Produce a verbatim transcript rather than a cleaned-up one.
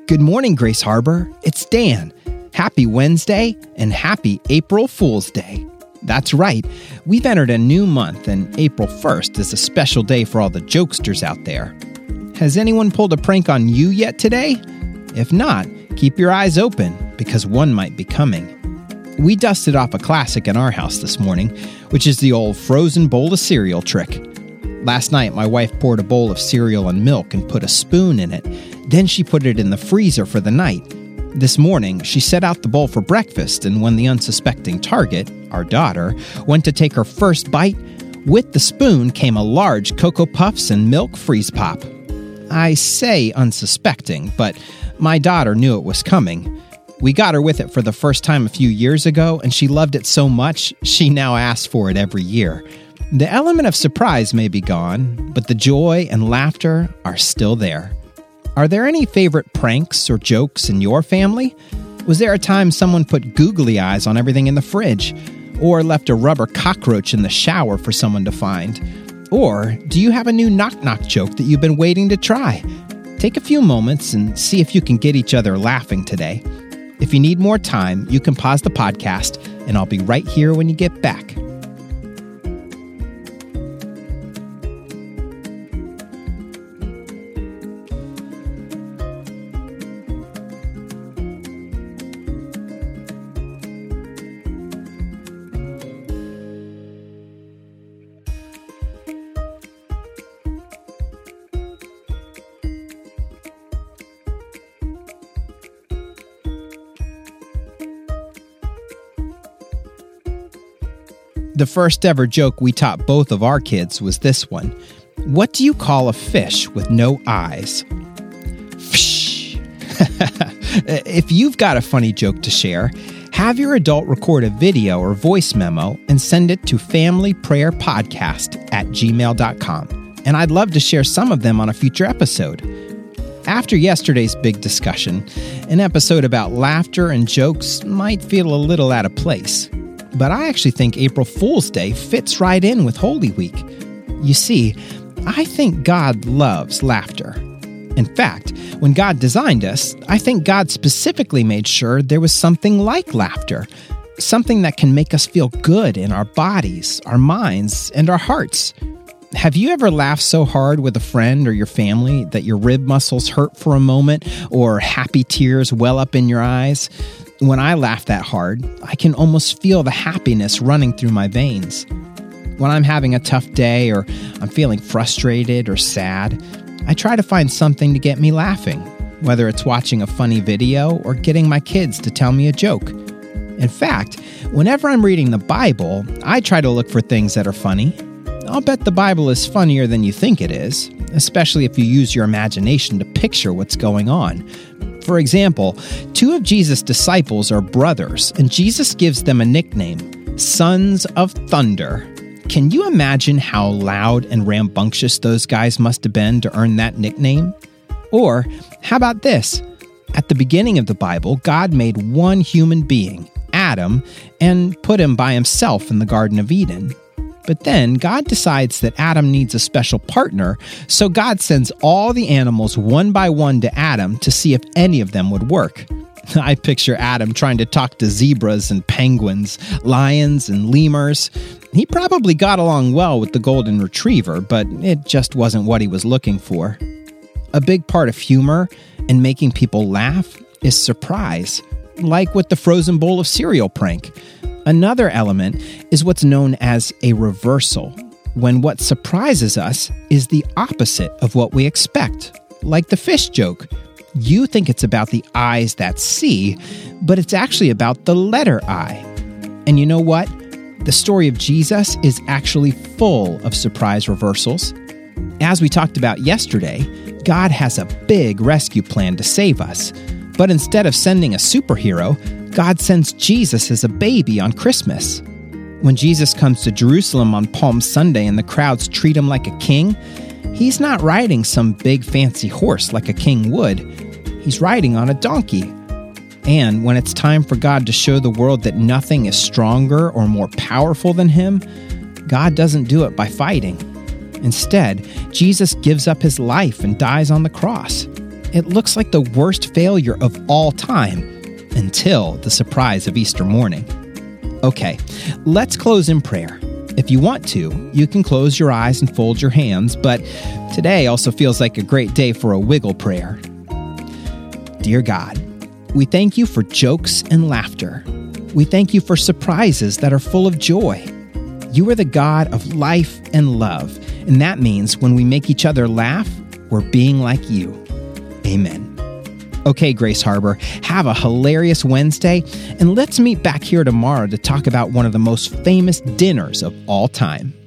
Good morning, Grace Harbor. It's Dan. Happy Wednesday and happy April Fool's Day. That's right. We've entered a new month, and April first is a special day for all the jokesters out there. Has anyone pulled a prank on you yet today? If not, keep your eyes open, because one might be coming. We dusted off a classic in our house this morning, which is the old frozen bowl of cereal trick. Last night, my wife poured a bowl of cereal and milk and put a spoon in it. Then she put it in the freezer for the night. This morning, she set out the bowl for breakfast, and when the unsuspecting target, our daughter, went to take her first bite, with the spoon came a large Cocoa Puffs and milk freeze pop. I say unsuspecting, but my daughter knew it was coming. We got her with it for the first time a few years ago, and she loved it so much, she now asks for it every year. The element of surprise may be gone, but the joy and laughter are still there. Are there any favorite pranks or jokes in your family? Was there a time someone put googly eyes on everything in the fridge? Or left a rubber cockroach in the shower for someone to find? Or do you have a new knock-knock joke that you've been waiting to try? Take a few moments and see if you can get each other laughing today. If you need more time, you can pause the podcast, and I'll be right here when you get back. The first ever joke we taught both of our kids was this one. What do you call a fish with no eyes? Fish. If you've got a funny joke to share, have your adult record a video or voice memo and send it to familyprayerpodcast at gmail dot com. And I'd love to share some of them on a future episode. After yesterday's big discussion, an episode about laughter and jokes might feel a little out of place. But I actually think April Fool's Day fits right in with Holy Week. You see, I think God loves laughter. In fact, when God designed us, I think God specifically made sure there was something like laughter, something that can make us feel good in our bodies, our minds, and our hearts. Have you ever laughed so hard with a friend or your family that your rib muscles hurt for a moment, or happy tears well up in your eyes? When I laugh that hard, I can almost feel the happiness running through my veins. When I'm having a tough day or I'm feeling frustrated or sad, I try to find something to get me laughing, whether it's watching a funny video or getting my kids to tell me a joke. In fact, whenever I'm reading the Bible, I try to look for things that are funny. I'll bet the Bible is funnier than you think it is, especially if you use your imagination to picture what's going on. For example, two of Jesus' disciples are brothers, and Jesus gives them a nickname, Sons of Thunder. Can you imagine how loud and rambunctious those guys must have been to earn that nickname? Or, how about this? At the beginning of the Bible, God made one human being, Adam, and put him by himself in the Garden of Eden. But then God decides that Adam needs a special partner, so God sends all the animals one by one to Adam to see if any of them would work. I picture Adam trying to talk to zebras and penguins, lions and lemurs. He probably got along well with the golden retriever, but it just wasn't what he was looking for. A big part of humor and making people laugh is surprise, like with the frozen bowl of cereal prank. Another element is what's known as a reversal, when what surprises us is the opposite of what we expect, like the fish joke. You think it's about the eyes that see, but it's actually about the letter I. And you know what? The story of Jesus is actually full of surprise reversals. As we talked about yesterday, God has a big rescue plan to save us. But instead of sending a superhero, God sends Jesus as a baby on Christmas. When Jesus comes to Jerusalem on Palm Sunday and the crowds treat him like a king, he's not riding some big fancy horse like a king would. He's riding on a donkey. And when it's time for God to show the world that nothing is stronger or more powerful than him, God doesn't do it by fighting. Instead, Jesus gives up his life and dies on the cross. It looks like the worst failure of all time until the surprise of Easter morning. Okay, let's close in prayer. If you want to, you can close your eyes and fold your hands, but today also feels like a great day for a wiggle prayer. Dear God, we thank you for jokes and laughter. We thank you for surprises that are full of joy. You are the God of life and love, and that means when we make each other laugh, we're being like you. Amen. Okay, Grace Harbor, have a hilarious Wednesday, and let's meet back here tomorrow to talk about one of the most famous dinners of all time.